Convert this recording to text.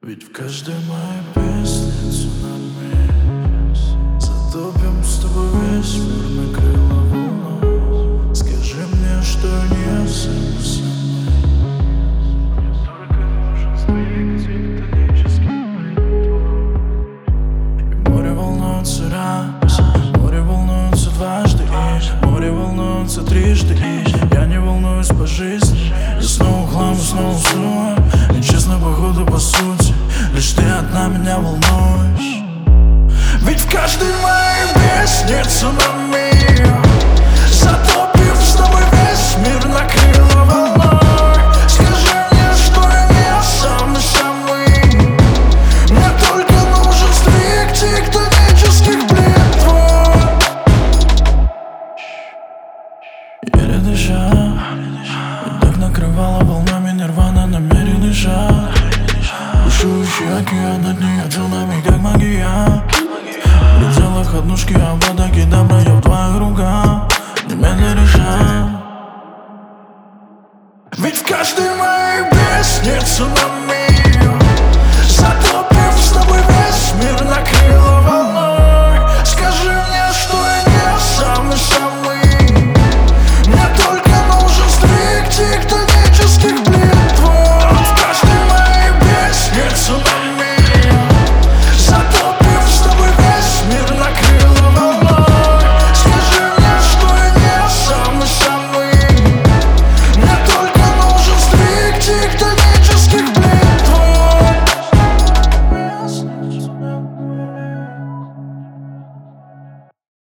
Ведь в каждой моей песне цунами. Затопим с тобой весь мир, накрыло волной. Скажи мне, что не самый. Мне только нужен сдвиг тектонических плит. И море волнуется раз, море волнуется дважды, и море волнуется трижды, и я не волнуюсь по жизни. Я снова хламу, снова. И честно, походу, по сути, лишь ты одна меня волнуешь. Ведь в каждой моей песне цунами. Затопив с тобой весь мир, накрыло волной. Скажи мне, что я не самый. Мне только нужен сдвиг тектонических плит твой. Еле дыша, и так накрывала волнами нирвана, намеренный шаг. Бушующий океан, над ней цунами, как магия. В пределах однушки, а вода кидабра, я в твоих руках. Немедля решай. Ведь в каждой моей песне цунами.